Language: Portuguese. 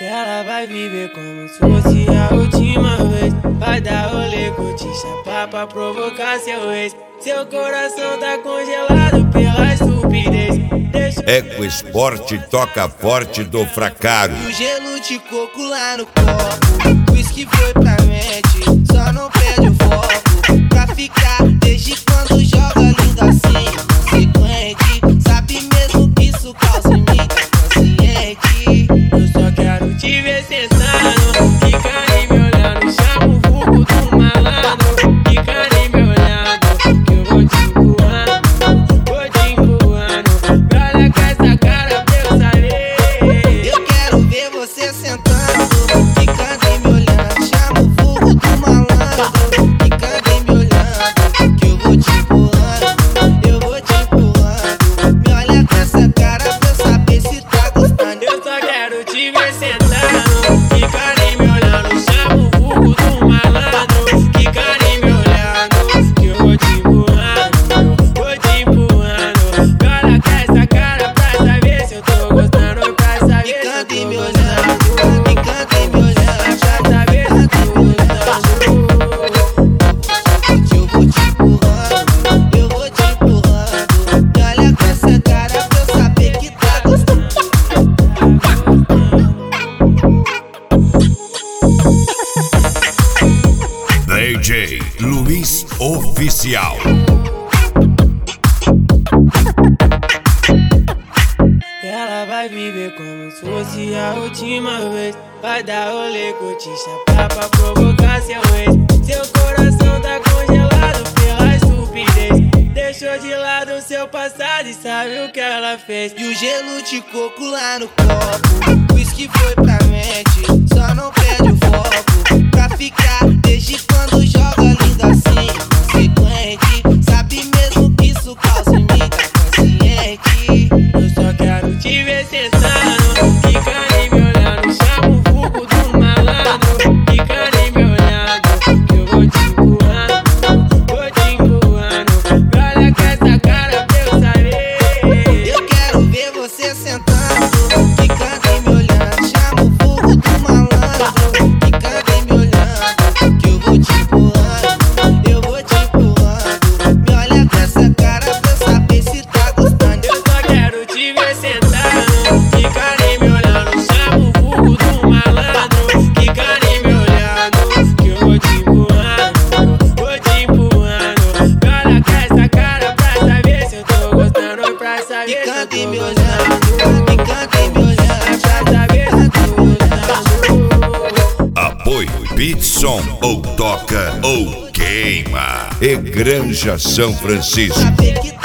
Ela vai viver como se fosse a última vez. Vai dar rolê, curtir, chapar pra provocar seu ex. Seu coração tá congelado pela estupidez. EcoSport toca forte do Fracaro. E o gelo de coco lá no copo. O uísque foi pra mente, só não perde o foco. Pra ficar desde quando joga lindo assim, consequente. Sabe mesmo que isso causa em mim, tá consciente. Eu só quero te ver sentando, fica nem me olhando. Chama o vulgo do malandro, fica nem me olhando. Que eu vou te empurrando, vou te empurrando. Me olha com essa cara pra eu saber. Eu quero ver você sentando, fica nem me olhando. Chama o vulgo do malandro, fica nem me olhando. Que eu vou te empurrando, eu vou te empurrando. Me olha com essa cara pra eu saber se tá gostando. Eu só quero te ver sentando, fica nem me olhando. Chama o vulgo do malandro, fica nem me olhando. Que eu vou te empurrando, vou te empurrando. Me olha com essa cara pra saber se eu tô gostando. Pra saber se eu Fica nem tô me gostando. olhando, fica nem me olhando. Pra saber se eu tô gostando. Eu vou te empurrando, eu vou te empurrando. Me olha com essa cara pra eu saber que tá gostando. DJ Luiz Oficial. Ela vai viver como se fosse a última vez. Vai dar rolê, curtir, chapar pra provocar seu ex. Seu coração tá congelado pela estupidez. Deixou de lado seu passado e sabe o que ela fez. E o gelo de coco lá no copo. O uísque foi pra mente, só não perde o foco. Pra ficar desde quando joga lindo assim, consequente. Sabe mesmo que isso causa em mim, tá consciente. Eu só quero te ver sentando, fica nem me olhando. Chama o vulgo do malandro, fica nem me olhando. Que eu vou te empurrando, vou te empurrando. Me olha com essa cara pra eu saber. Eu quero ver você sentando, fica nem me olhando. Chama o vulgo do malandro, fica nem me olhando. Que eu vou te empurrando, eu vou te empurrando. Me olha com essa cara pra eu saber se tá gostando. Eu só quero te ver sentando, fica nem me olhando. Chama o vulgo do malandro, fica nem me olhando. Que eu vou te empurrando, vou te empurrando. Me olha com essa cara pra saber se eu tô gostando. Pra saber se Fica eu tô nem me gostando. olhando, fica nem me olhando. Pra saber se eu tô gostando. Apoio Pitson, ou toca ou queima. E Granja São Francisco. Saber que